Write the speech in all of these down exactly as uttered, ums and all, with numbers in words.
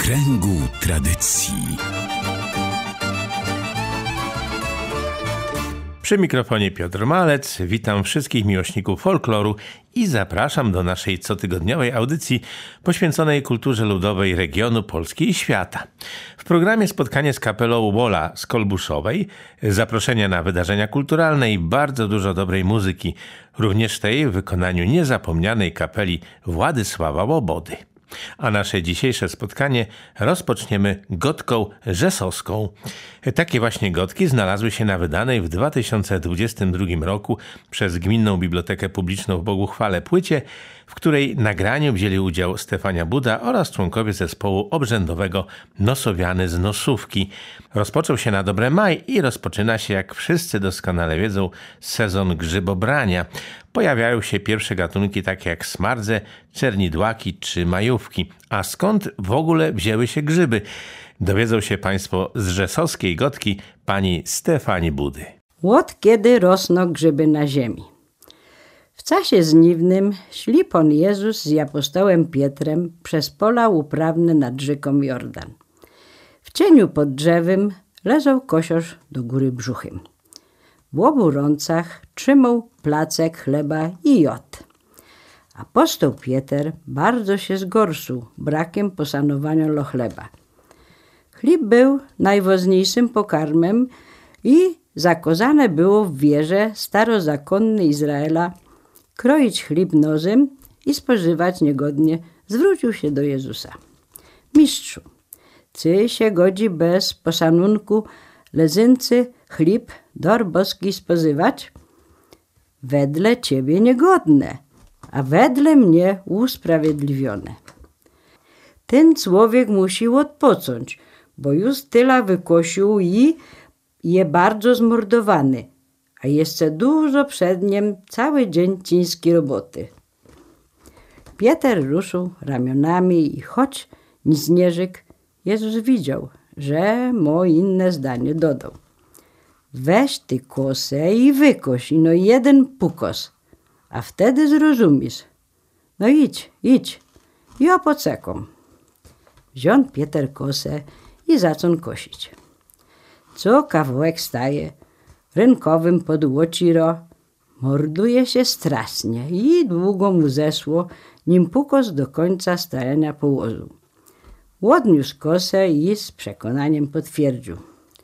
kręgu tradycji. Przy mikrofonie Piotr Malec, witam wszystkich miłośników folkloru i zapraszam do naszej cotygodniowej audycji poświęconej kulturze ludowej regionu Polski i świata. W programie spotkanie z kapelą Łola z Kolbuszowej, zaproszenia na wydarzenia kulturalne i bardzo dużo dobrej muzyki, również tej w wykonaniu niezapomnianej kapeli Władysława Łobody. A nasze dzisiejsze spotkanie rozpoczniemy gotką rzesowską. Takie właśnie gotki znalazły się na wydanej w dwa tysiące dwudziestym drugim roku przez Gminną Bibliotekę Publiczną w Boguchwale płycie, w której nagraniu wzięli udział Stefania Buda oraz członkowie zespołu obrzędowego Nosowiany z Nosówki. Rozpoczął się na dobre maj i rozpoczyna się, jak wszyscy doskonale wiedzą, sezon grzybobrania. Pojawiają się pierwsze gatunki takie jak smardze, czernidłaki czy majówki. A skąd w ogóle wzięły się grzyby? Dowiedzą się Państwo z rzesowskiej gotki pani Stefanii Budy. Od kiedy rosną grzyby na ziemi? W czasie żniwnym szli Pan Jezus z apostołem Pietrem przez pola uprawne nad rzeką Jordan. W cieniu pod drzewem leżał kosiorz do góry brzuchem. W obu rącach trzymał placek chleba i jod. Apostoł Pieter bardzo się zgorszył brakiem posanowania lo chleba. Chleb był najważniejszym pokarmem i zakazane było w wierze starozakonnej Izraela kroić chleb nożem i spożywać niegodnie. Zwrócił się do Jezusa. Mistrzu, czy się godzi bez poszanunku leżący chleb dor boski spożywać? Wedle ciebie niegodne, a wedle mnie usprawiedliwione. Ten człowiek musi odpocząć, bo już tyle wykosił i je bardzo zmordowany, a jeszcze dużo przed nim cały dzień ciężkiej roboty. Pieter ruszył ramionami i choć nic nie rzekł, Jezus widział, że mu inne zdanie dodał. Weź ty kosę i wykoś, no jeden pukos, a wtedy zrozumiesz. No idź, idź, ja poczekam. Wziął Pieter kosę i zaczął kosić. Co kawałek staje, rękowym pod łociro, morduje się strasznie i długo mu zeszło, nim pukos do końca stajania położył. Odniósł kosę i z przekonaniem potwierdził.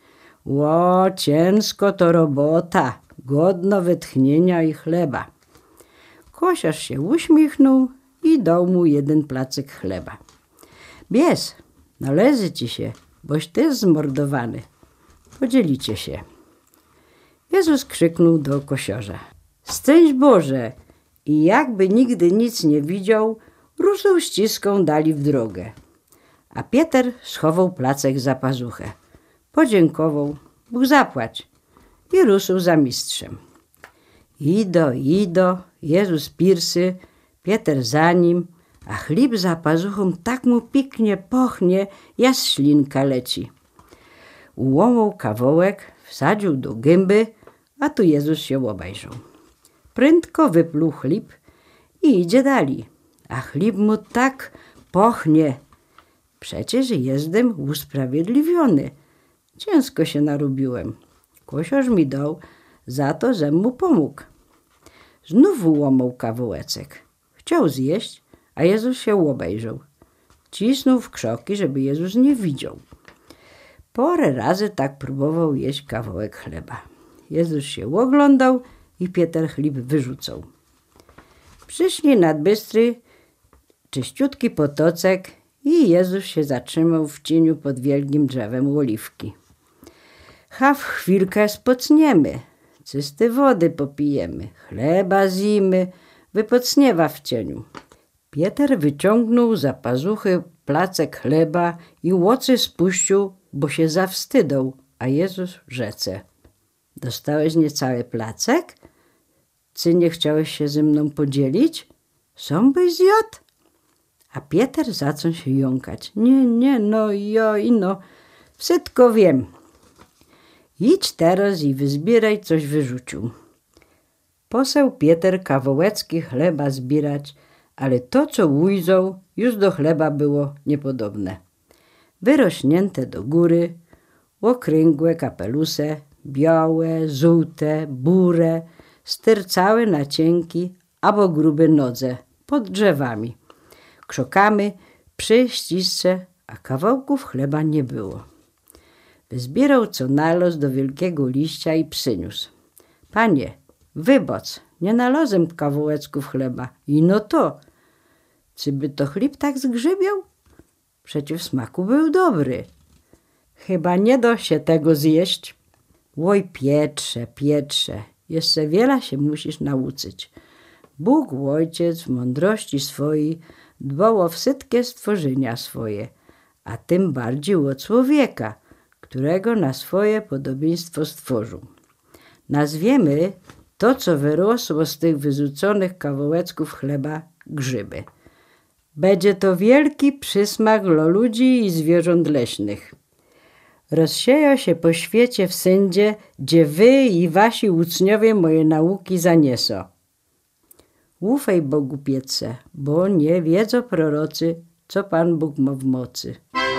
Ło, ciężko to robota, godno wytchnienia i chleba. Kosiarz się uśmiechnął i dał mu jeden placek chleba. Bierz, należy ci się, boś ty zmordowany. Podzielicie się. Jezus krzyknął do kosiarza. Szczęść Boże! I jakby nigdy nic nie widział, ruszył ściską dali w drogę. A Pieter schował placek za pazuchę. Podziękował, Bóg zapłać i ruszył za mistrzem. Ido, ido, Jezus pirsy, Pieter za nim, a chleb za pazuchą tak mu piknie pochnie, jak ślinka leci. Ułomał kawałek, wsadził do gęby, a tu Jezus się obejrzał. Prędko wypluł chleb i idzie dalej, a chleb mu tak pochnie. Przecież jestem usprawiedliwiony. Ciężko się narobiłem. Kosiarz mi dał za to, że mu pomógł. Znów ułomał kawałeczek. Chciał zjeść, a Jezus się obejrzał. Cisnął w krzoki, żeby Jezus nie widział. Parę razy tak próbował jeść kawałek chleba. Jezus się oglądał i Pieter chleb wyrzucał. Przyszli nad bystry czyściutki potocek i Jezus się zatrzymał w cieniu pod wielkim drzewem oliwki. Chaw chwilkę spocniemy, czyste wody popijemy, chleba zimy, wypocniewa w cieniu. Pieter wyciągnął za pazuchy placek chleba i łocy spuścił, bo się zawstydał, a Jezus rzece. Dostałeś niecały placek? Czy nie chciałeś się ze mną podzielić? Są byś zjadł? A Pieter zaczął się jąkać. Nie, nie, no joj, no, wszystko wiem. Idź teraz i wyzbieraj, coś wyrzucił. Poseł Pieter kawałeczki chleba zbierać, ale to, co ujrzał, już do chleba było niepodobne. wyrośnięte do góry, okrągłe kapeluse, białe, żółte, bure, stercałe na cienki albo grube nodze pod drzewami. Krzokamy prześcistsze, a kawałków chleba nie było. Wyzbierał co nalos do wielkiego liścia i przyniósł. Panie, wyboc, nie nalozem kawałeczków chleba. I no to, czy by to chleb tak zgrzybiał? Przecież w smaku był dobry. Chyba nie da się tego zjeść. Oj, Pietrze, Pietrze, jeszcze wiele się musisz nauczyć. Bóg Ojciec w mądrości swojej dbał o wszystkie stworzenia swoje, a tym bardziej o człowieka, którego na swoje podobieństwo stworzył. Nazwiemy to, co wyrosło z tych wyrzuconych kawałeczków chleba, grzyby. Będzie to wielki przysmak dla ludzi i zwierząt leśnych. Rozsieją się po świecie wszędzie, gdzie wy i wasi uczniowie moje nauki zaniesą. Ufaj Bogu, Pietrze, bo nie wiedzą prorocy, co Pan Bóg ma w mocy.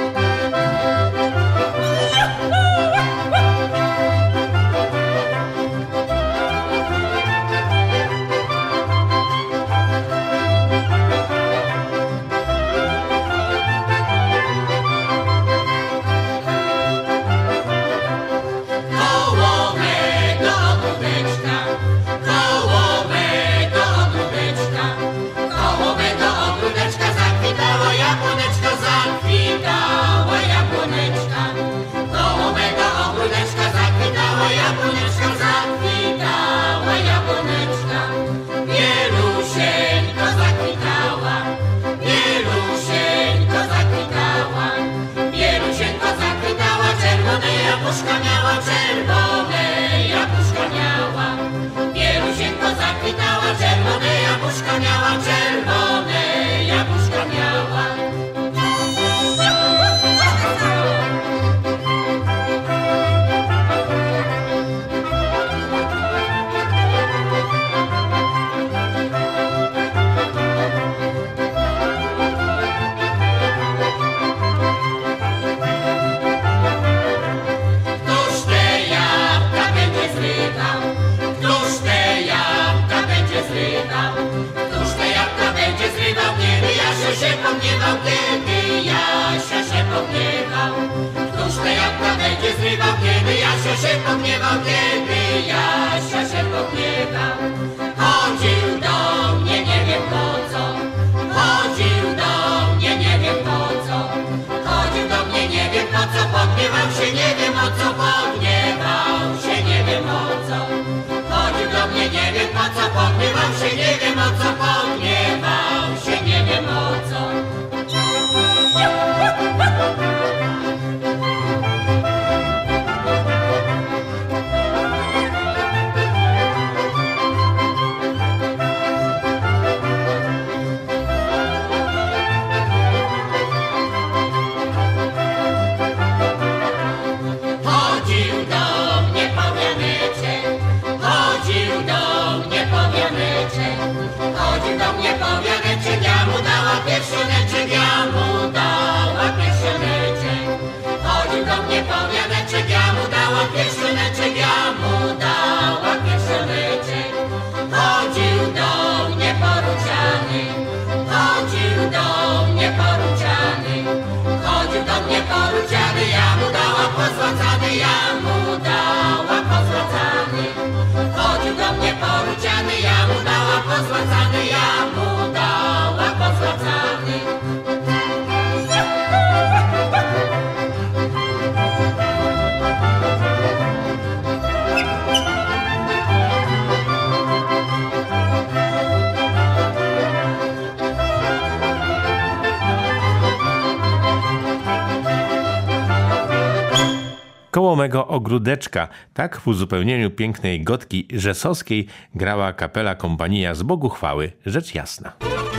Koło mego ogródeczka, tak w uzupełnieniu pięknej gotki rzesowskiej grała kapela Kompania z Bogu chwały, rzecz jasna.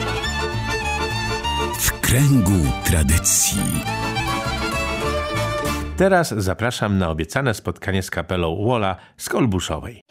W kręgu tradycji. Teraz zapraszam na obiecane spotkanie z kapelą Wola z Kolbuszowej.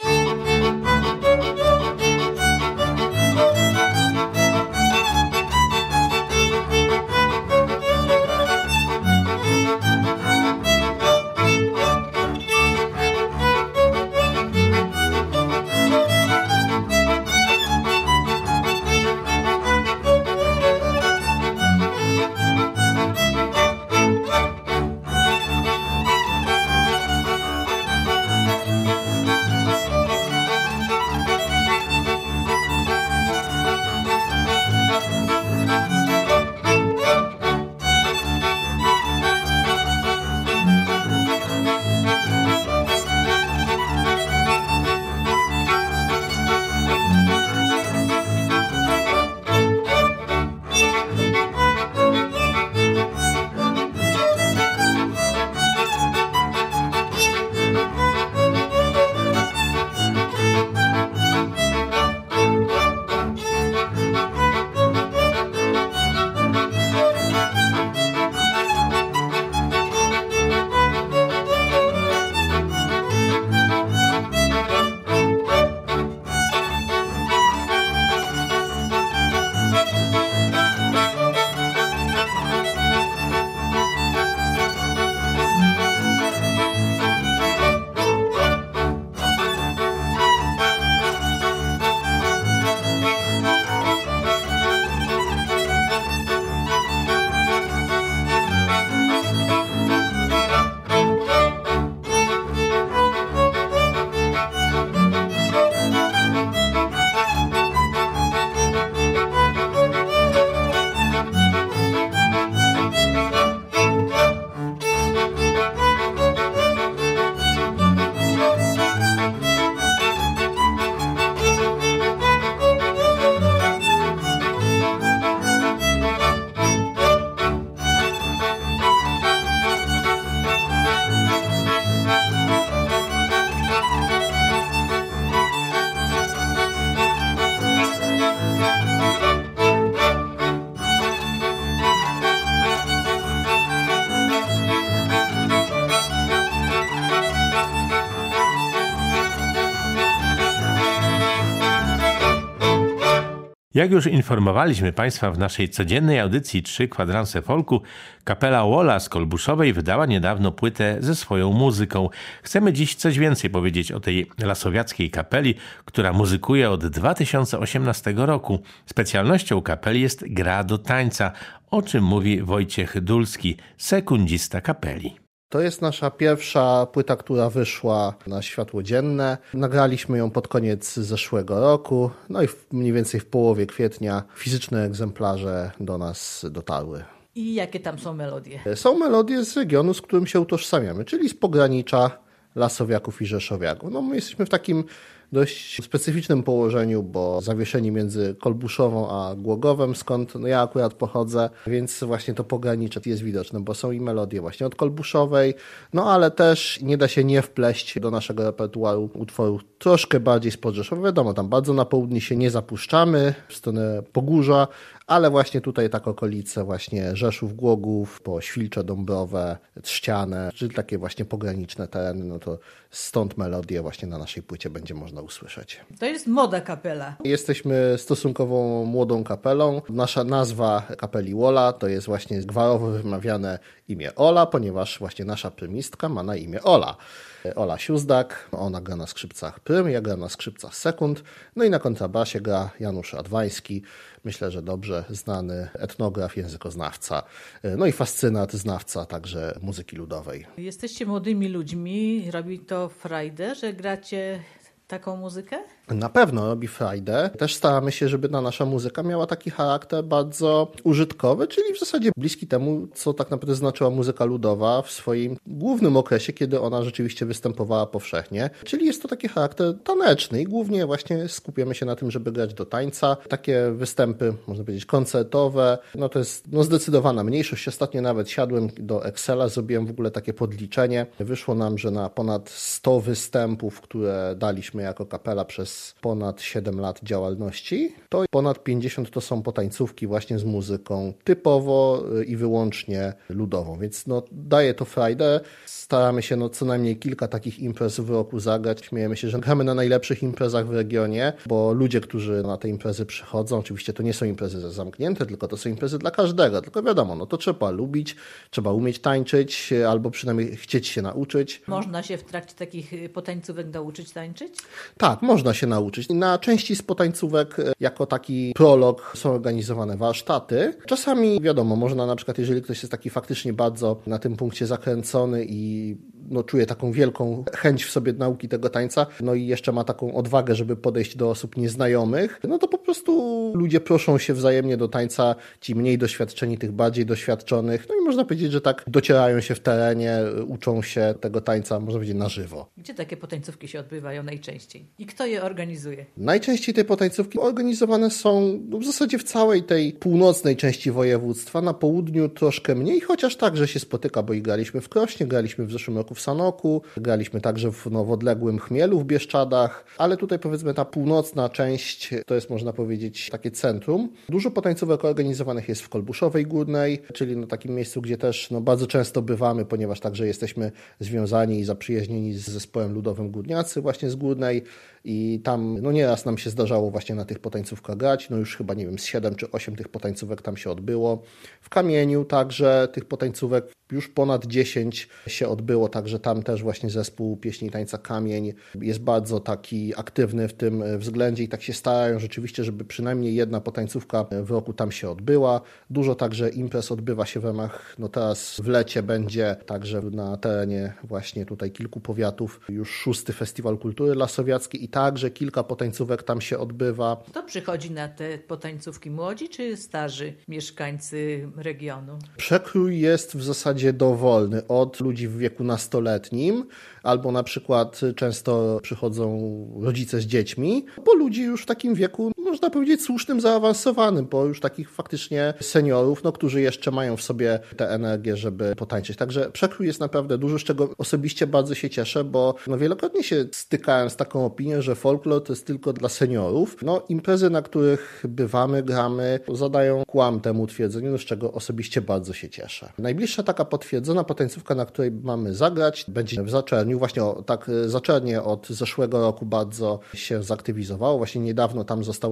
Jak już informowaliśmy Państwa w naszej codziennej audycji Trzy Kwadranse Folku, kapela Wola z Kolbuszowej wydała niedawno płytę ze swoją muzyką. Chcemy dziś coś więcej powiedzieć o tej lasowiackiej kapeli, która muzykuje od dwa tysiące osiemnastego roku. Specjalnością kapeli jest gra do tańca, o czym mówi Wojciech Dulski, sekundzista kapeli. To jest nasza pierwsza płyta, która wyszła na światło dzienne. Nagraliśmy ją pod koniec zeszłego roku, no i mniej więcej w połowie kwietnia fizyczne egzemplarze do nas dotarły. I jakie tam są melodie? Są melodie z regionu, z którym się utożsamiamy, czyli z pogranicza Lasowiaków i Rzeszowiaków. No my jesteśmy w takim dość specyficznym położeniu, bo zawieszeni między Kolbuszową a Głogowem, skąd no ja akurat pochodzę, więc właśnie to pogranicze jest widoczne, bo są i melodie właśnie od Kolbuszowej, no ale też nie da się nie wpleść do naszego repertuaru utworów troszkę bardziej spod Rzeszowa. Wiadomo, tam bardzo na południe się nie zapuszczamy, w stronę Pogórza, ale właśnie tutaj tak okolice właśnie Rzeszów, Głogów, po Świlcze, Dąbrowę, Trzcianę, czyli takie właśnie pograniczne tereny, no to stąd melodię właśnie na naszej płycie będzie można usłyszeć. To jest młoda kapela. Jesteśmy stosunkowo młodą kapelą. Nasza nazwa kapeli Wola to jest właśnie gwarowo wymawiane imię Ola, ponieważ właśnie nasza prymistka ma na imię Ola. Ola Siuzdak, ona gra na skrzypcach prym, ja gra na skrzypcach sekund, no i na kontrabasie gra Janusz Radwański, myślę, że dobrze znany etnograf, językoznawca, no i fascynat, znawca także muzyki ludowej. Jesteście młodymi ludźmi, robi to frajdę, że gracie taką muzykę? Na pewno robi frajdę. Też staramy się, żeby ta nasza muzyka miała taki charakter bardzo użytkowy, czyli w zasadzie bliski temu, co tak naprawdę znaczyła muzyka ludowa w swoim głównym okresie, kiedy ona rzeczywiście występowała powszechnie. Czyli jest to taki charakter taneczny i głównie właśnie skupiamy się na tym, żeby grać do tańca. Takie występy, można powiedzieć, koncertowe, no to jest no zdecydowana mniejszość. Ostatnio nawet siadłem do Excela, zrobiłem w ogóle takie podliczenie. Wyszło nam, że na ponad sto występów, które daliśmy jako kapela przez ponad siedem lat działalności, to ponad pięćdziesiąt to są potańcówki właśnie z muzyką typowo i wyłącznie ludową, więc no daje to frajdę. Staramy się no co najmniej kilka takich imprez w roku zagrać. Śmiejemy się, że gramy na najlepszych imprezach w regionie, bo ludzie, którzy na te imprezy przychodzą, oczywiście to nie są imprezy zamknięte, tylko to są imprezy dla każdego, tylko wiadomo, no to trzeba lubić, trzeba umieć tańczyć, albo przynajmniej chcieć się nauczyć. Można się w trakcie takich potańcówek nauczyć tańczyć? Tak, można się nauczyć. Na części z potańcówek jako taki prolog są organizowane warsztaty. Czasami wiadomo, można na przykład, jeżeli ktoś jest taki faktycznie bardzo na tym punkcie zakręcony i no, czuje taką wielką chęć w sobie nauki tego tańca, no i jeszcze ma taką odwagę, żeby podejść do osób nieznajomych, no to po prostu ludzie proszą się wzajemnie do tańca, ci mniej doświadczeni, tych bardziej doświadczonych, no i można powiedzieć, że tak docierają się w terenie, uczą się tego tańca, można powiedzieć, na żywo. Gdzie takie potańcówki się odbywają najczęściej? I kto je organizuje? Najczęściej te potańcówki organizowane są no, w zasadzie w całej tej północnej części województwa, na południu troszkę mniej, chociaż także się spotyka, bo i graliśmy w Krośnie, graliśmy w zeszłym roku w Sanoku, graliśmy także w, no, w odległym Chmielu w Bieszczadach, ale tutaj powiedzmy ta północna część to jest, można powiedzieć, takie centrum. Dużo potańcówek organizowanych jest w Kolbuszowej Górnej, czyli na takim miejscu, gdzie też no, bardzo często bywamy, ponieważ także jesteśmy związani i zaprzyjaźnieni z zespołem ludowym Górniacy właśnie z Górnej i tam no nieraz nam się zdarzało właśnie na tych potańcówkach grać, no już chyba nie wiem, z siedem czy osiem tych potańcówek tam się odbyło. W Kamieniu także tych potańcówek już ponad dziesięć się odbyło, także tam też właśnie zespół pieśni i tańca Kamień jest bardzo taki aktywny w tym względzie i tak się starają rzeczywiście, żeby przynajmniej jedna potańcówka w roku tam się odbyła. Dużo także imprez odbywa się w ramach, no teraz w lecie będzie także na terenie właśnie tutaj kilku powiatów już szósty Festiwal Kultury Lasowiackiej i także kilka potańcówek tam się odbywa. Kto przychodzi na te potańcówki? Młodzi czy starzy mieszkańcy regionu? Przekrój jest w zasadzie dowolny od ludzi w wieku nastoletnim, albo na przykład często przychodzą rodzice z dziećmi, po ludzi już w takim wieku, można powiedzieć, słusznym, zaawansowanym, po już takich faktycznie seniorów, no, którzy jeszcze mają w sobie tę energię, żeby potańczyć. Także przekrój jest naprawdę duży, z czego osobiście bardzo się cieszę, bo no, wielokrotnie się stykałem z taką opinią, że folklor to jest tylko dla seniorów. No, imprezy, na których bywamy, gramy, zadają kłam temu twierdzeniu, z czego osobiście bardzo się cieszę. Najbliższa taka potwierdzona potańcówka, na której mamy zagrać, będzie w Zaczerniu. Właśnie o, tak Zaczernie od zeszłego roku bardzo się zaktywizowało. Właśnie niedawno tam został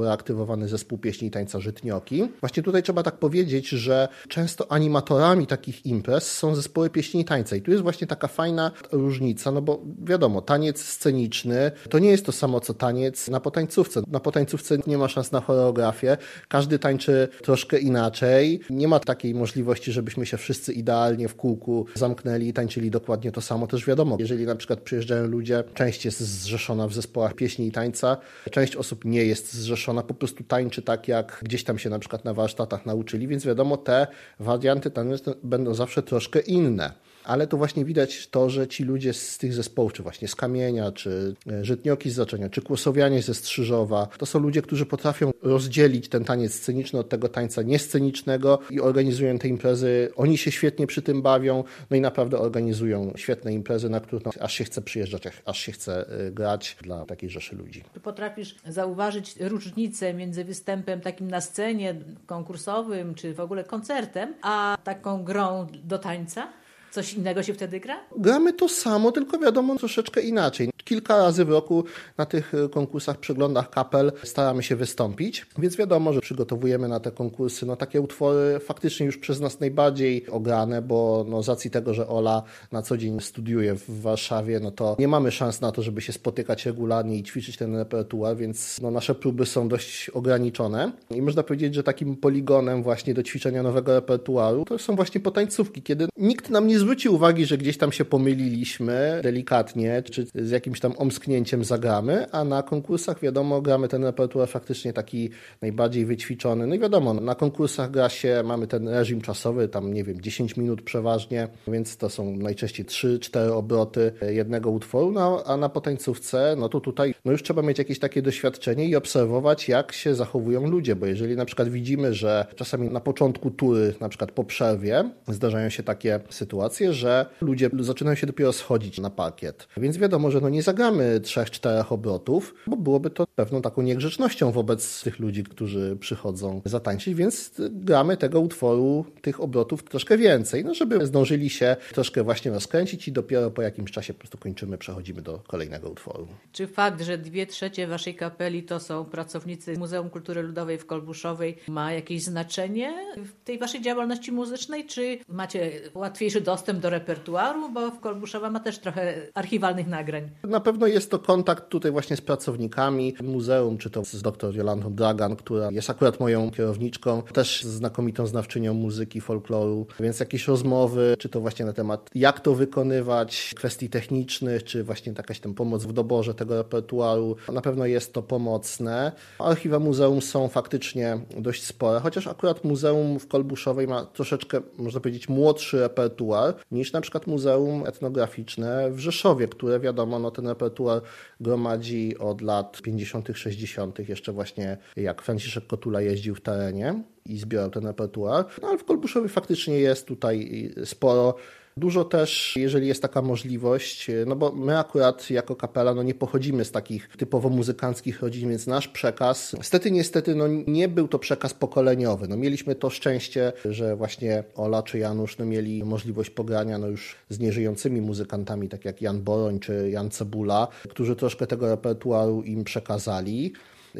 sporo aktywowany zespół pieśni i tańca Żytnioki. Właśnie tutaj trzeba tak powiedzieć, że często animatorami takich imprez są zespoły pieśni i tańca i tu jest właśnie taka fajna różnica, no bo wiadomo, taniec sceniczny to nie jest to samo co taniec na potańcówce. Na potańcówce nie ma szans na choreografię, każdy tańczy troszkę inaczej, nie ma takiej możliwości, żebyśmy się wszyscy idealnie w kółku zamknęli i tańczyli dokładnie to samo. Też wiadomo, jeżeli na przykład przyjeżdżają ludzie, część jest zrzeszona w zespołach pieśni i tańca, część osób nie jest zrzeszona, po prostu tańczy tak, jak gdzieś tam się na przykład na warsztatach nauczyli, więc wiadomo, te warianty tańca będą zawsze troszkę inne. Ale to właśnie widać to, że ci ludzie z tych zespołów, czy właśnie z Kamienia, czy Żytnioki z Zaczenia, czy Kłosowianie ze Strzyżowa, to są ludzie, którzy potrafią rozdzielić ten taniec sceniczny od tego tańca niescenicznego i organizują te imprezy. Oni się świetnie przy tym bawią, no i naprawdę organizują świetne imprezy, na których no, aż się chce przyjeżdżać, aż się chce grać dla takiej rzeszy ludzi. Czy potrafisz zauważyć różnicę między występem takim na scenie konkursowym, czy w ogóle koncertem, a taką grą do tańca? Coś innego się wtedy gra? Gramy to samo, tylko wiadomo troszeczkę inaczej. Kilka razy w roku na tych konkursach, przeglądach kapel staramy się wystąpić, więc wiadomo, że przygotowujemy na te konkursy no, takie utwory faktycznie już przez nas najbardziej ograne, bo no, z racji tego, że Ola na co dzień studiuje w Warszawie, no to nie mamy szans na to, żeby się spotykać regularnie i ćwiczyć ten repertuar, więc no, nasze próby są dość ograniczone i można powiedzieć, że takim poligonem właśnie do ćwiczenia nowego repertuaru to są właśnie potańcówki, kiedy nikt nam nie zwróci uwagi, że gdzieś tam się pomyliliśmy delikatnie, czy z jakimś tam omsknięciem zagramy, a na konkursach wiadomo, gramy ten repertuar faktycznie taki najbardziej wyćwiczony. No i wiadomo, na konkursach gra się, mamy ten reżim czasowy, tam nie wiem, dziesięć minut przeważnie, więc to są najczęściej trzy cztery obroty jednego utworu, no, a na potańcówce, no to tutaj no już trzeba mieć jakieś takie doświadczenie i obserwować, jak się zachowują ludzie, bo jeżeli na przykład widzimy, że czasami na początku tury, na przykład po przerwie, zdarzają się takie sytuacje, że ludzie zaczynają się dopiero schodzić na parkiet. Więc wiadomo, że no nie zagramy trzech, czterech obrotów, bo byłoby to pewną taką niegrzecznością wobec tych ludzi, którzy przychodzą zatańczyć, więc gramy tego utworu, tych obrotów troszkę więcej, no żeby zdążyli się troszkę właśnie rozkręcić i dopiero po jakimś czasie po prostu kończymy, przechodzimy do kolejnego utworu. Czy fakt, że dwie trzecie waszej kapeli to są pracownicy Muzeum Kultury Ludowej w Kolbuszowej ma jakieś znaczenie w tej waszej działalności muzycznej, czy macie łatwiejszy dostęp do repertuaru, bo w Kolbuszowa ma też trochę archiwalnych nagrań. Na pewno jest to kontakt tutaj właśnie z pracownikami muzeum, czy to z dr Jolantą Dragan, która jest akurat moją kierowniczką, też znakomitą znawczynią muzyki, folkloru, więc jakieś rozmowy, czy to właśnie na temat jak to wykonywać, kwestii technicznych, czy właśnie jakaś tam pomoc w doborze tego repertuaru. Na pewno jest to pomocne. Archiwa muzeum są faktycznie dość spore, chociaż akurat muzeum w Kolbuszowej ma troszeczkę, można powiedzieć, młodszy repertuar niż na przykład Muzeum Etnograficzne w Rzeszowie, które wiadomo, no ten repertuar gromadzi od lat pięćdziesiątych, sześćdziesiątych, jeszcze właśnie jak Franciszek Kotula jeździł w terenie i zbierał ten repertuar. No ale w Kolbuszowie faktycznie jest tutaj sporo. Dużo też, jeżeli jest taka możliwość, no bo my akurat jako kapela no nie pochodzimy z takich typowo muzykanckich rodzin, więc nasz przekaz, niestety, niestety no nie był to przekaz pokoleniowy. No mieliśmy to szczęście, że właśnie Ola czy Janusz no mieli możliwość pogrania no już z nieżyjącymi muzykantami, tak jak Jan Boroń czy Jan Cebula, którzy troszkę tego repertuaru im przekazali.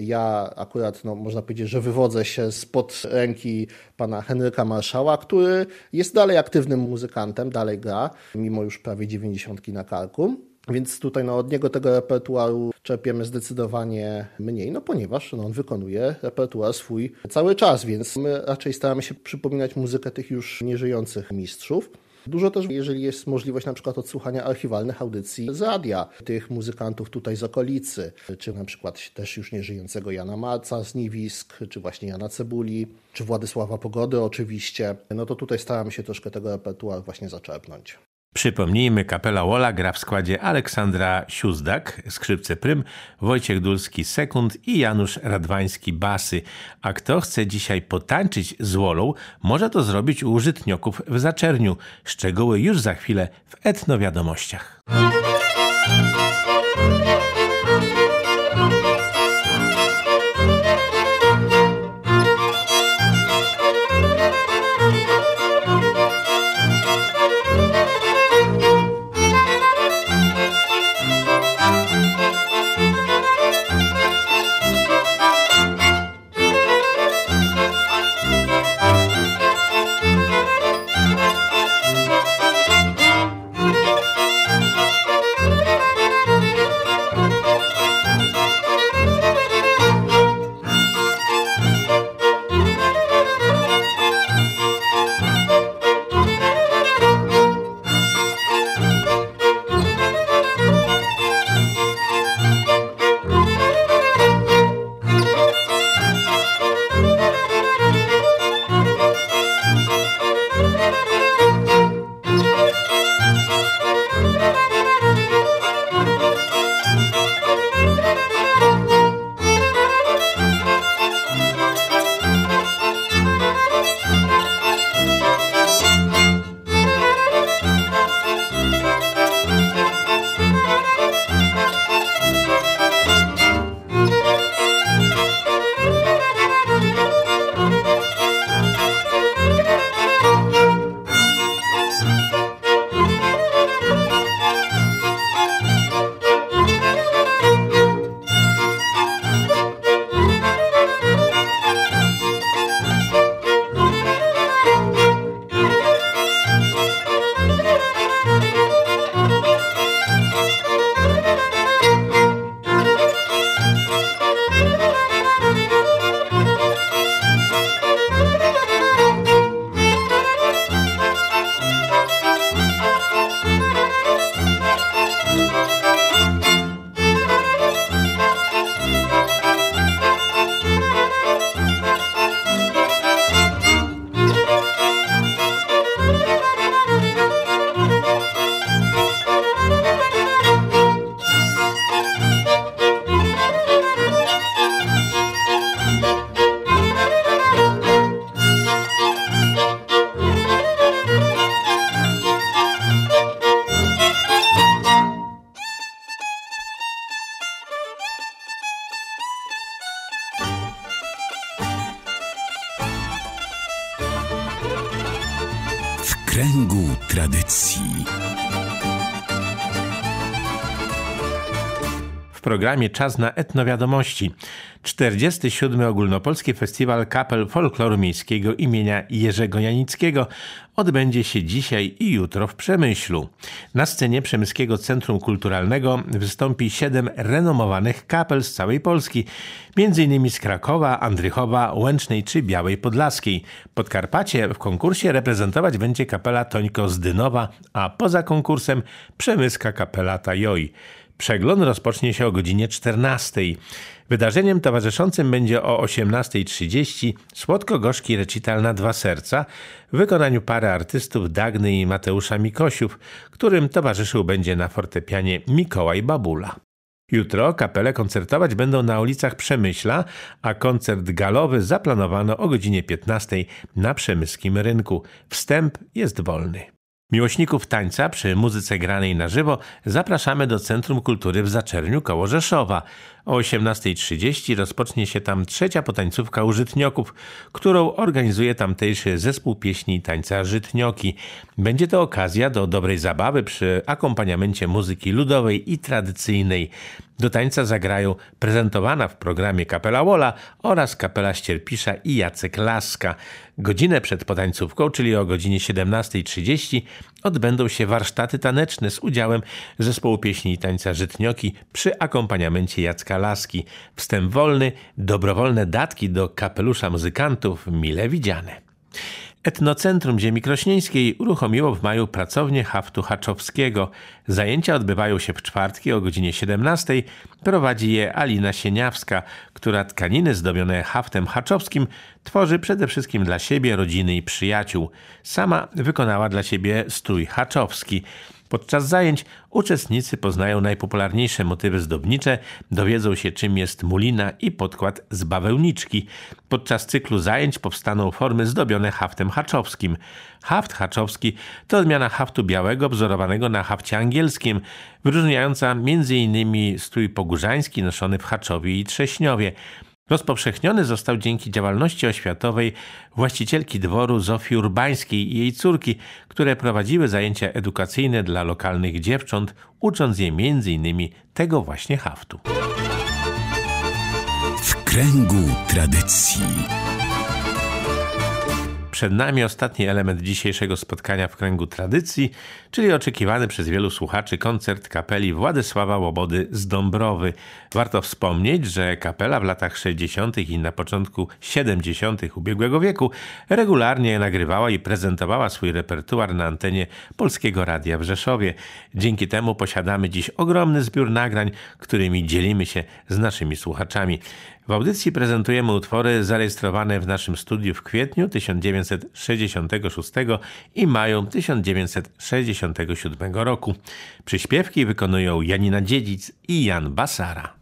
Ja akurat, no, można powiedzieć, że wywodzę się spod ręki pana Henryka Marszała, który jest dalej aktywnym muzykantem, dalej gra, mimo już prawie dziewięćdziesiątki na karku. Więc tutaj no, od niego tego repertuaru czerpiemy zdecydowanie mniej, no ponieważ no, on wykonuje repertuar swój cały czas, więc my raczej staramy się przypominać muzykę tych już nieżyjących mistrzów. Dużo też, jeżeli jest możliwość na przykład odsłuchania archiwalnych audycji z radia, tych muzykantów tutaj z okolicy, czy na przykład też już nieżyjącego Jana Marca z Niwisk, czy właśnie Jana Cebuli, czy Władysława Pogody oczywiście, no to tutaj staramy się troszkę tego repertuaru właśnie zaczerpnąć. Przypomnijmy, kapela Wola gra w składzie Aleksandra Siuzdak, skrzypce prym, Wojciech Dulski sekund i Janusz Radwański basy. A kto chce dzisiaj potańczyć z Wolą, może to zrobić u Żytnioków w Zaczerniu. Szczegóły już za chwilę w Etnowiadomościach. kręgu tradycji. W programie Czas na etnowiadomości. czterdziesty siódmy Ogólnopolski Festiwal Kapel Folkloru Miejskiego imienia Jerzego Janickiego odbędzie się dzisiaj i jutro w Przemyślu. Na scenie Przemyskiego Centrum Kulturalnego wystąpi siedem renomowanych kapel z całej Polski, między innymi z Krakowa, Andrychowa, Łęcznej czy Białej Podlaskiej. Podkarpacie w konkursie reprezentować będzie kapela Tońko z Dynowa, a poza konkursem przemyska kapela Tajoi. Przegląd rozpocznie się o godzinie czternastej. Wydarzeniem towarzyszącym będzie o osiemnastej trzydzieści słodko-gorzki recital na dwa serca w wykonaniu pary artystów Dagny i Mateusza Mikosiów, którym towarzyszył będzie na fortepianie Mikołaj Babula. Jutro kapele koncertować będą na ulicach Przemyśla, a koncert galowy zaplanowano o godzinie piętnastej na Przemyskim Rynku. Wstęp jest wolny. Miłośników tańca przy muzyce granej na żywo zapraszamy do Centrum Kultury w Zaczerniu koło Rzeszowa. O osiemnastej trzydzieści rozpocznie się tam trzecia potańcówka u Żytnioków, którą organizuje tamtejszy zespół pieśni i tańca Żytnioki. Będzie to okazja do dobrej zabawy przy akompaniamencie muzyki ludowej i tradycyjnej. Do tańca zagrają prezentowana w programie Kapela Wola oraz Kapela Ścierpisza i Jacek Laska. Godzinę przed potańcówką, czyli o godzinie siedemnastej trzydzieści, odbędą się warsztaty taneczne z udziałem zespołu pieśni i tańca Żytnioki przy akompaniamencie Jacka Laski. Wstęp wolny, dobrowolne datki do kapelusza muzykantów mile widziane. Etnocentrum Ziemi Krośnieńskiej uruchomiło w maju pracownię haftu haczowskiego. Zajęcia odbywają się w czwartki o godzinie siedemnastej. Prowadzi je Alina Sieniawska, która tkaniny zdobione haftem haczowskim tworzy przede wszystkim dla siebie, rodziny i przyjaciół. Sama wykonała dla siebie strój haczowski. Podczas zajęć uczestnicy poznają najpopularniejsze motywy zdobnicze, dowiedzą się, czym jest mulina i podkład z bawełniczki. Podczas cyklu zajęć powstaną formy zdobione haftem haczowskim. Haft haczowski to odmiana haftu białego wzorowanego na hafcie angielskim, wyróżniająca między innymi strój pogórzański noszony w Haczowie i Trześniowie. Rozpowszechniony został dzięki działalności oświatowej właścicielki dworu Zofii Urbańskiej i jej córki, które prowadziły zajęcia edukacyjne dla lokalnych dziewcząt, ucząc je między innymi tego właśnie haftu. W kręgu tradycji. Przed nami ostatni element dzisiejszego spotkania w kręgu tradycji, czyli oczekiwany przez wielu słuchaczy koncert kapeli Władysława Łobody z Dąbrowy. Warto wspomnieć, że kapela w latach sześćdziesiątych i na początku siedemdziesiątych ubiegłego wieku regularnie nagrywała i prezentowała swój repertuar na antenie Polskiego Radia w Rzeszowie. Dzięki temu posiadamy dziś ogromny zbiór nagrań, którymi dzielimy się z naszymi słuchaczami. W audycji prezentujemy utwory zarejestrowane w naszym studiu w kwietniu tysiąc dziewięćset sześćdziesiątego szóstego i maju tysiąc dziewięćset sześćdziesiątego siódmego roku. Przyśpiewki wykonują Janina Dziedzic i Jan Basara.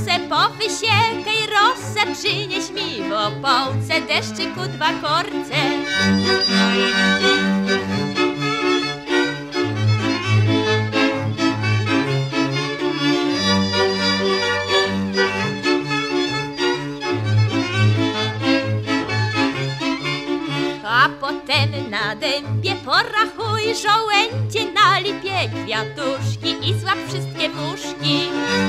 rosę powysiekaj, rosę przynieś mi w opałce, deszczyku dwa korce. A potem na dębie porachuj żołędzie, na lipie kwiatuszki i złap wszystkie muszki.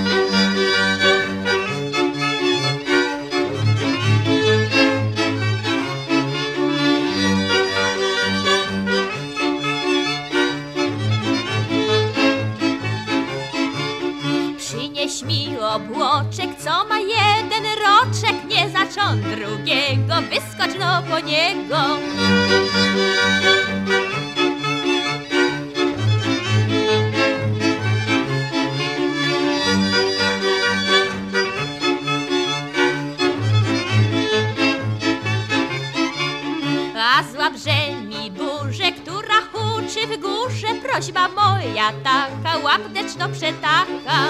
Przynieś mi obłoczek, co ma jeden roczek, nie zaczął drugiego, wyskocz no po niego. A złabrze mi burzę, która huczy w górze, prośba moja taka, łapdeczno przetaka.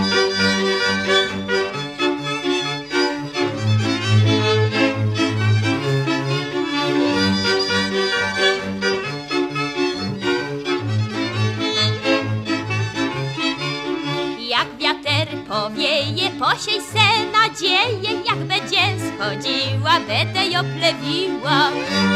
Jak wiater powieje, posiej se nadzieję, jak będzie schodziła, będę ją plewiła.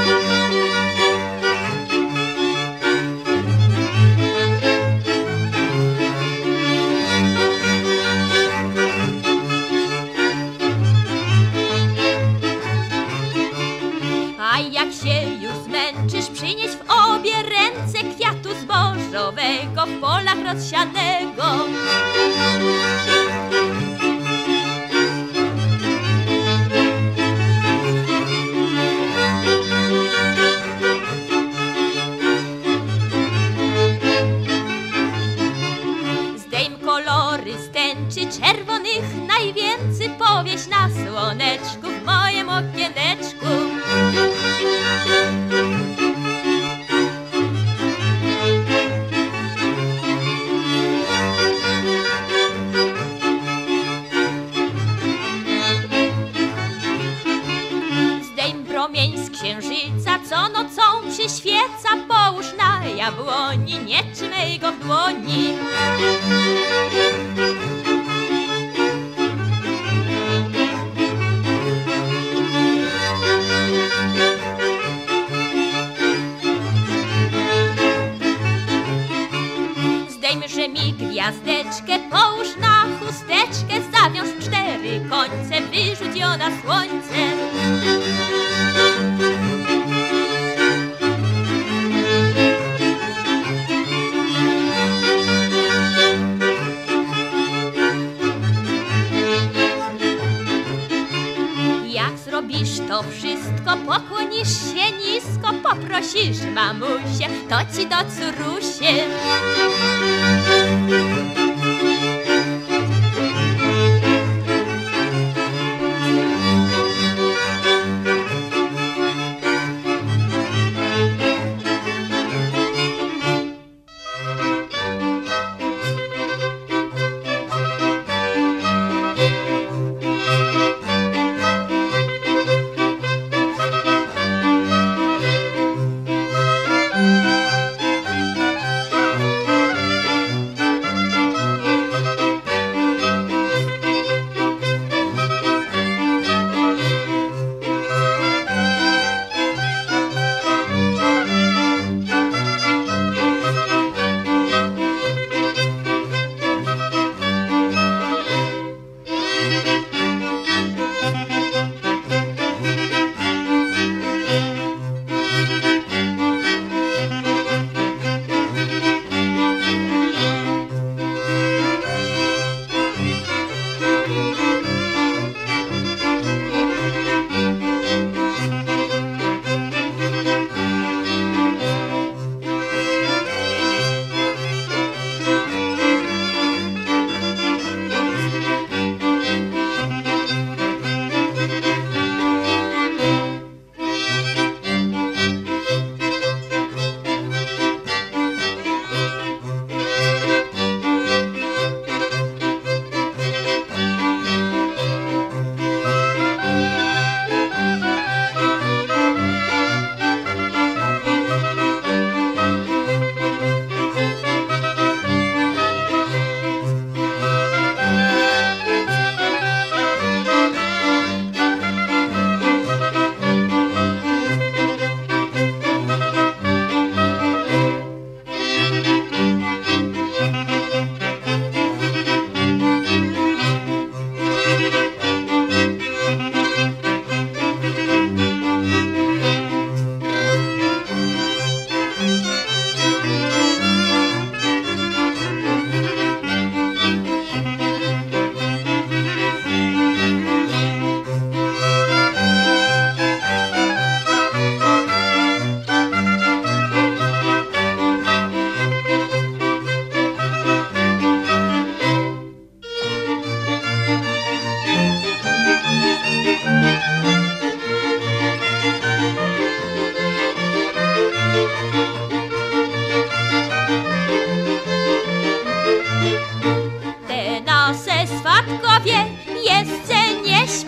A jak się już zmęczysz, przynieś w obie ręce kwiatu zbożowego w polach rozsianego. Zdejm kolory z tęczy czerwonych najwięcej, powieś na słoneczku w mojem okieneczku. Zdejm promień z księżyca, co nocą przyświeca, połóż na jabłoni, nie trzymaj go w dłoni. Zdejmże mi gwiazdeczkę, połóż na chusteczkę, zawiąż w cztery końce, wyrzuć ją na słońce. Jak zrobisz to wszystko, pokłonisz się nisko, poprosisz mamusię, to ci do córusie.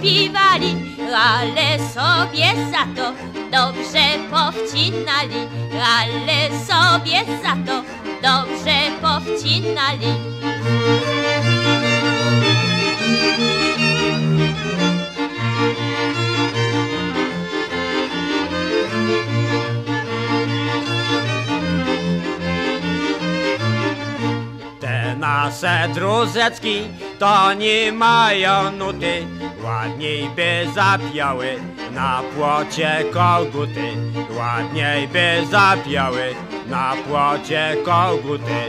śpiewali, ale sobie za to dobrze powcinali, ale sobie za to dobrze powcinali. Te nasze druzecki to nie mają nuty, ładniej by zapiały na płocie koguty, ładniej by zapiały na płocie koguty.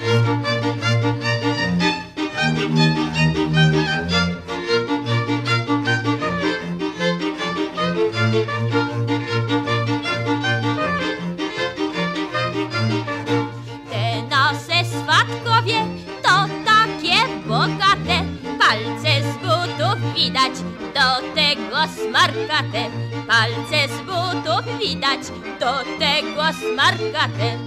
Te nasze swatkowie to takie bogate, palce z butów widać, do tego smarkate, palce z butów widać, do tego smarkate.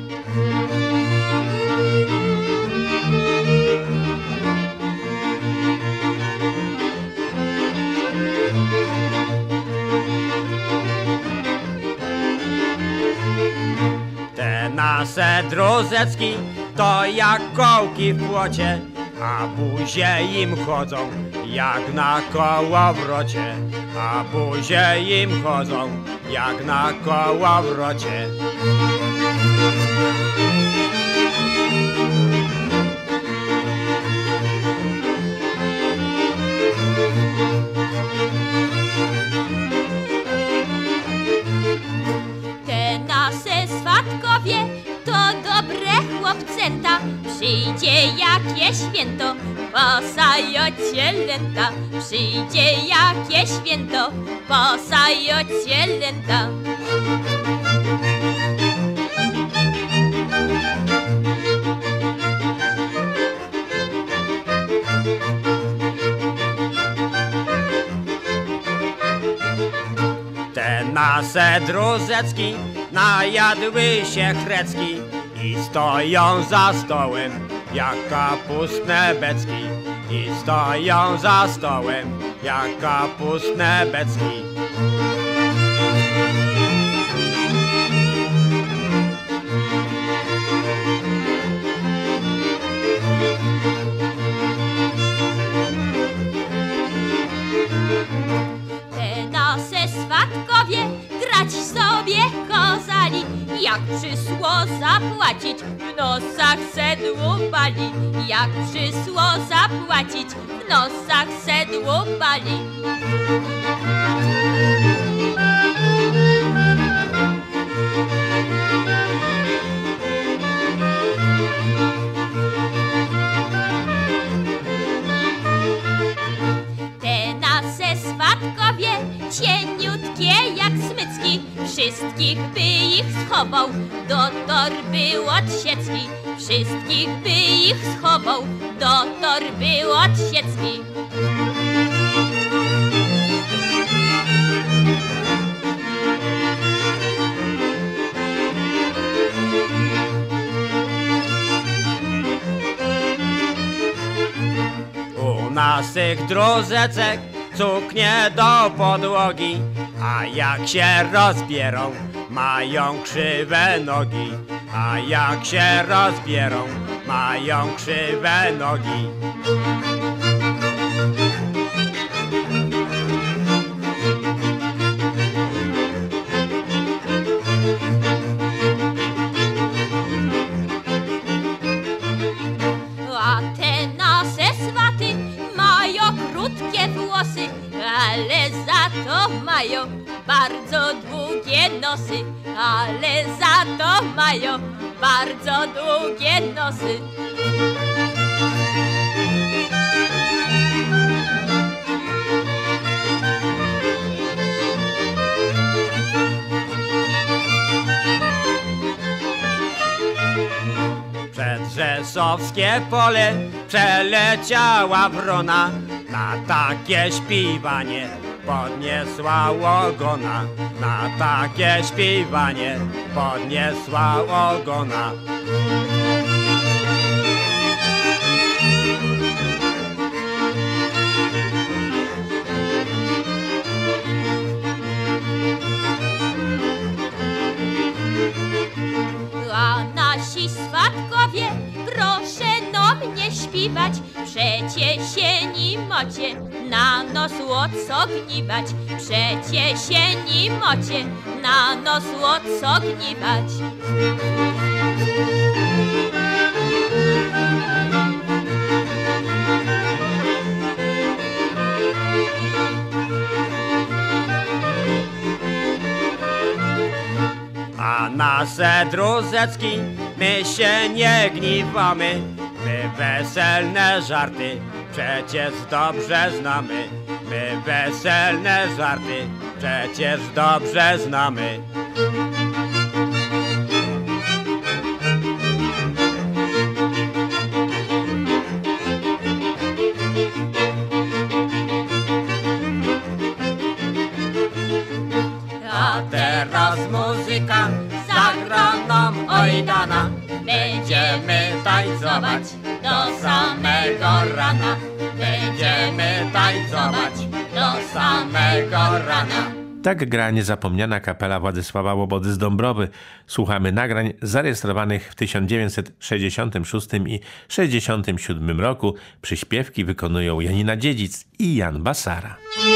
Te nasze druzecki to jak kołki w płocie, a buzie im chodzą jak na kołowrocie, a buzie im chodzą jak na kołowrocie. Te nasze swatkowie to dobre chłopcęta, przyjdzie jakie święto, posają cielęta, przyjdzie jakie święto, posają cielęta. Te nasze druzecki najadły się chrecki i stoją za stołem jak kapustne becki, i stoją za stołem jak kapustne becki. Te nasze swatkowie grać sobie kozali, jak przysło zapłacić, w nosach sedło bali, jak przysło zapłacić, w nosach sedło bali. Te nasze swatkowie cieniutkie jak smycki, wszystkich by ich schował do torby łodsiecki, wszystkich by ich schował do torby łodsiecki. U naszych druzecek cuknie do podłogi, a jak się rozbierą, mają krzywe nogi, a jak się rozbierą, mają krzywe nogi. A te nasze swaty mają krótkie włosy, ale za to mają bardzo długie nosy, ale za to mają bardzo długie nosy. Przez rzeszowskie pole przeleciała wrona, na takie śpiewanie podniesła ogona, na takie śpiewanie podniesła ogona. mocie, na nos odsogniwać. Przecie się nie mocie, na nos odsogniwać. A nasze druzecki, my się nie gniewamy, my weselne żarty przecież dobrze znamy. My weselne żarty przecież dobrze znamy. A teraz muzyka zagra nam ojdana. Będziemy tańcować do samego rana. Będziemy tańcować do samego rana. Tak gra niezapomniana kapela Władysława Łobody z Dąbrowy. Słuchamy nagrań zarejestrowanych w tysiąc dziewięćset sześćdziesiątym szóstym i sześćdziesiątym siódmym roku. Przyśpiewki wykonują Janina Dziedzic i Jan Basara.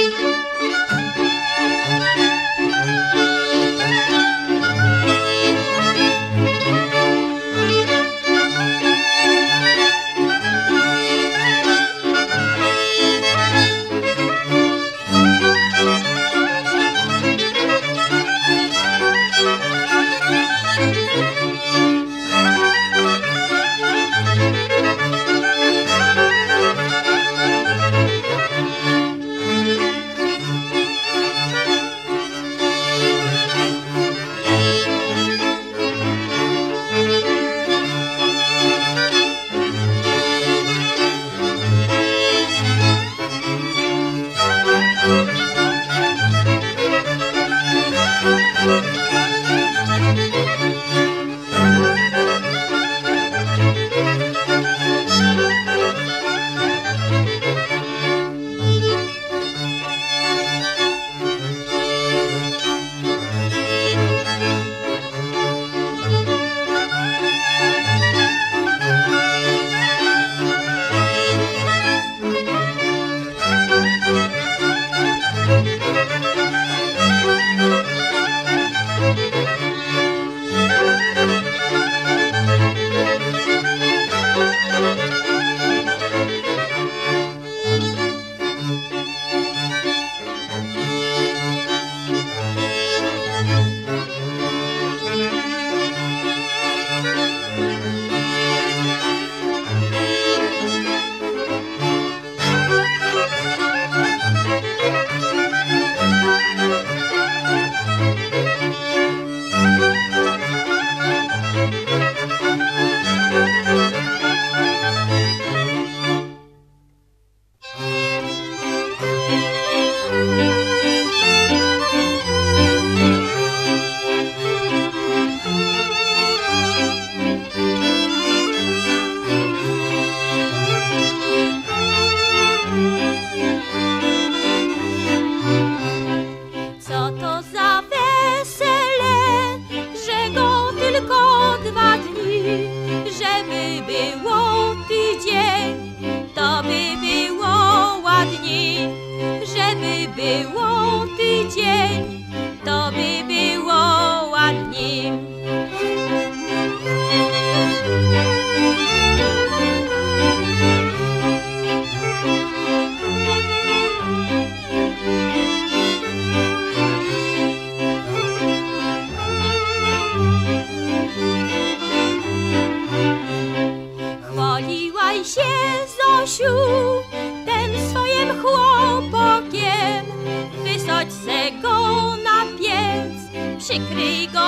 Przykryj go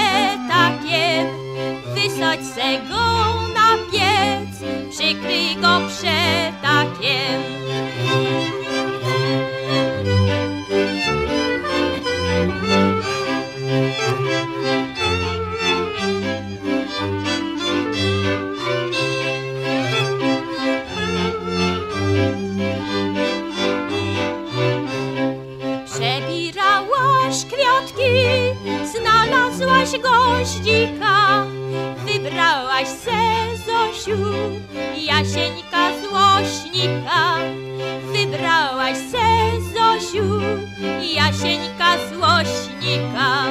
przetakiem, wysadź se go na piec, przykryj go przetakiem. Przebirałaś kwiatki, znalazłaś goździka, wybrałaś se, Zosiu, Jasieńka złośnika, wybrałaś widziałaś se, Zosiu, Jasieńka złośnika?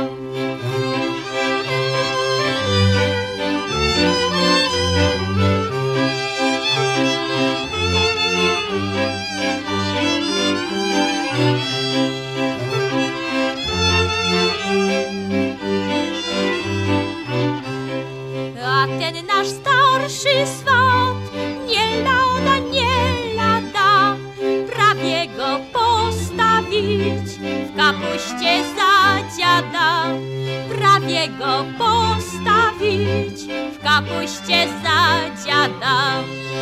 A ten nasz starszy swat nie lada, nie lada prawie go postawić w kapuście za dziada. Prawie go postawić w kapuście za dziada.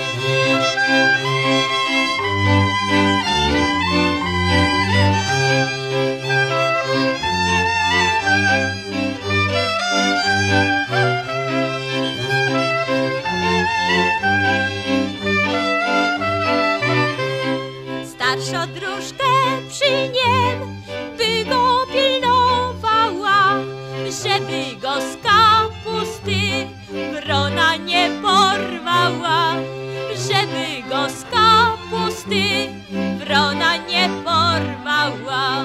Starsza dróżkę przy niem, by go pilnowała, żeby go z kapusty wrona nie porwała, żeby go z kapusty wrona nie porwała.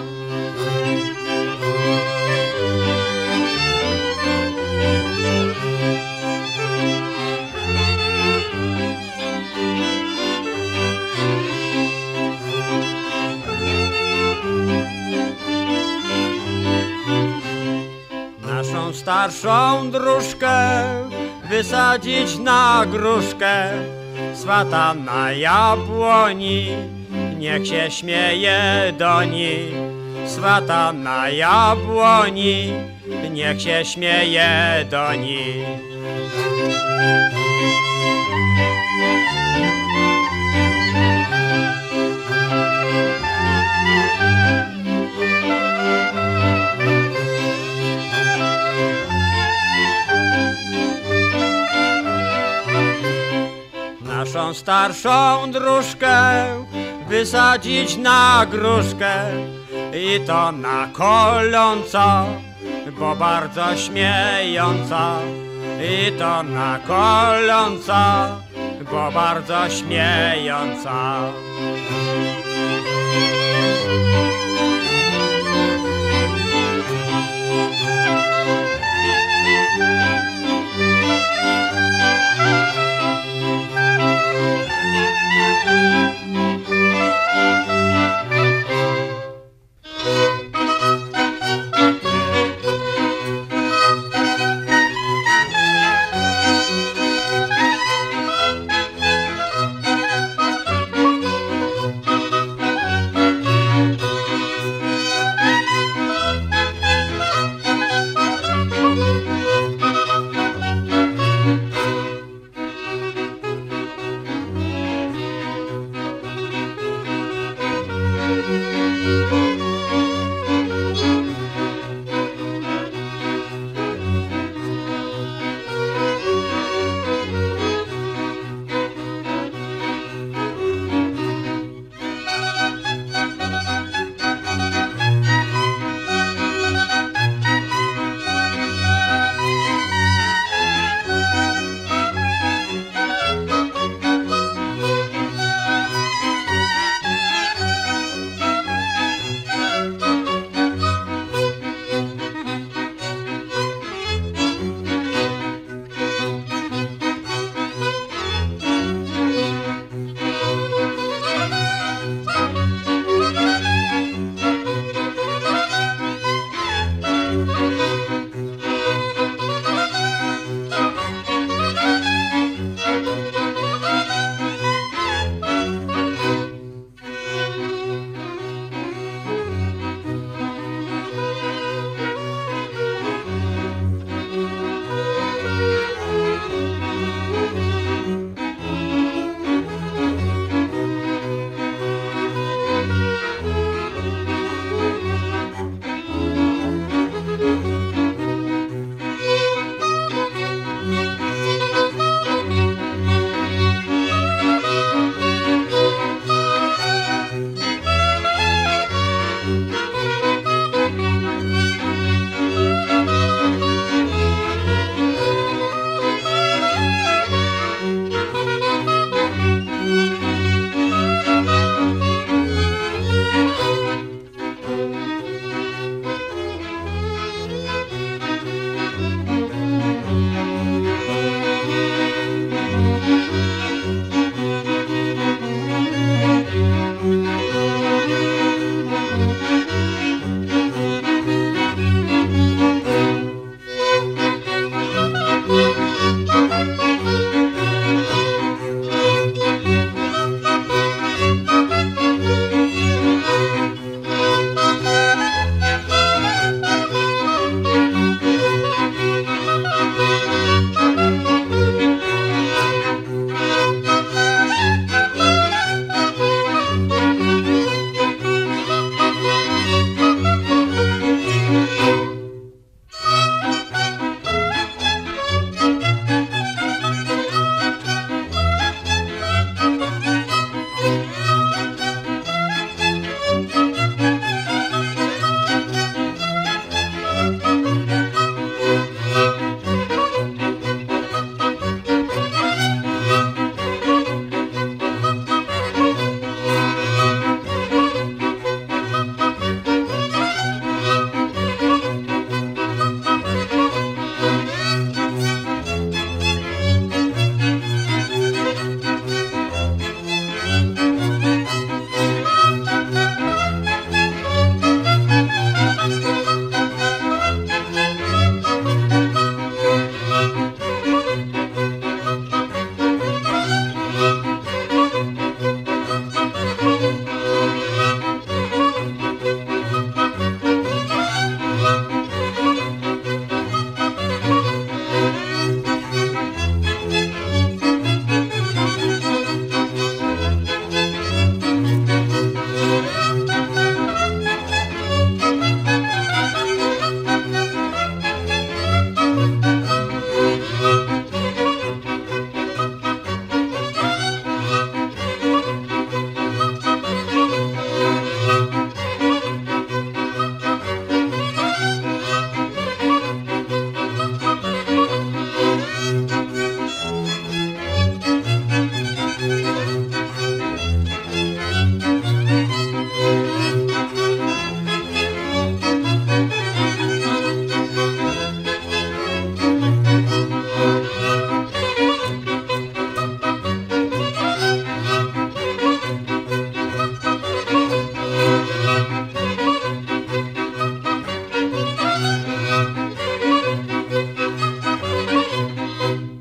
Naszą starszą dróżkę wysadzić na gruszkę, swata na jabłoni, niech się śmieje do niej. Swata na jabłoni, niech się śmieje do niej. Naszą starszą dróżkę wysadzić na gruszkę i to na koląco, bo bardzo śmiejąca. I to na koląco, bo bardzo śmiejąca.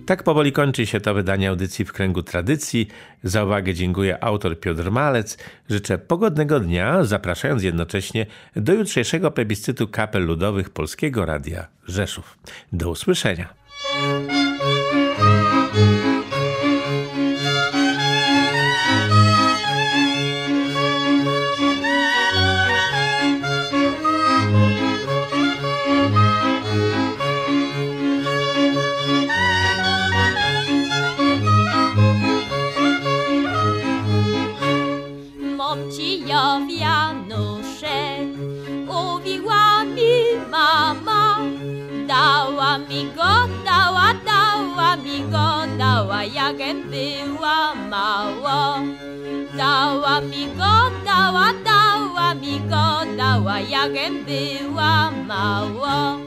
Tak powoli kończy się to wydanie audycji w Kręgu Tradycji. Za uwagę dziękuję autor Piotr Malec. Życzę pogodnego dnia, zapraszając jednocześnie do jutrzejszego plebiscytu kapel ludowych Polskiego Radia Rzeszów. Do usłyszenia. Wianuszek uwiła mi mama, dała mi go, dała, dała mi go, dała jagem była mało. Dała mi go, dała, dała mi go, dała jagem była mało.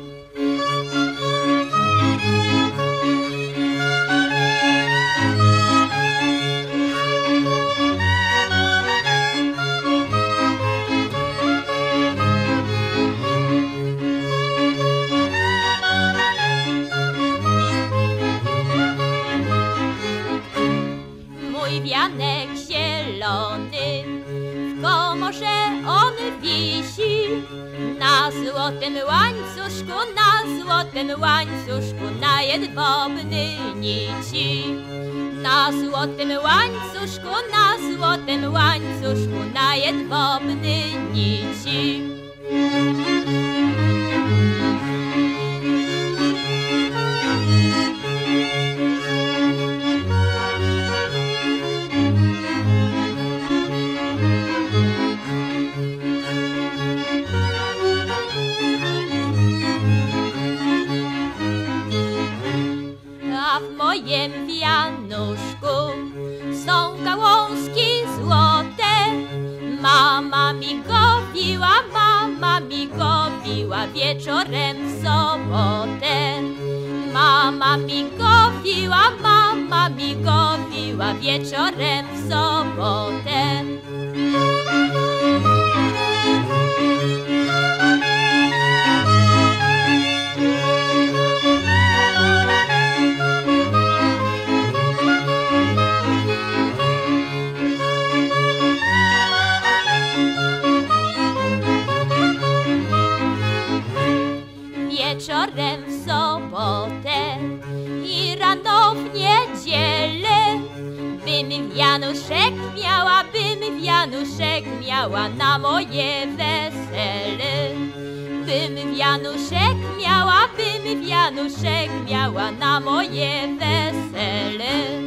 Wianek zielony, w komorze on wisi, na złotym łańcuszku, na złotym łańcuszku, na jedwabnej nici. Na złotym łańcuszku, na złotym łańcuszku, na jedwabnej nici. W mojem wianuszku są gałązki złote. Mama mi gowiła, mama mi gowiła wieczorem w sobotę. Mama mi gowiła, mama mi gowiła wieczorem w sobotę. Wieczorem w sobotę i rano w niedzielę bym wianuszek miała, bym wianuszek miała na moje wesele. Bym wianuszek miała, bym wianuszek miała na moje wesele.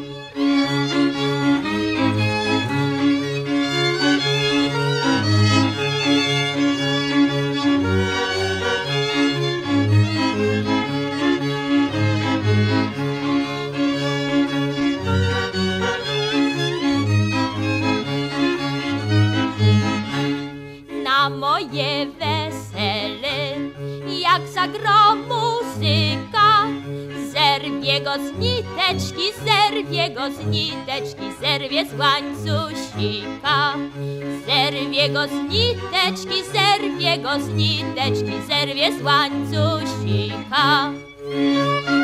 Na moje wesele, jak zagro muzyka, zerwie go z niteczki, zerwie go z niteczki, zerwie z łańcuszika. Zerwie go z niteczki, zerwie go z niteczki, zerwie z łańcuszika.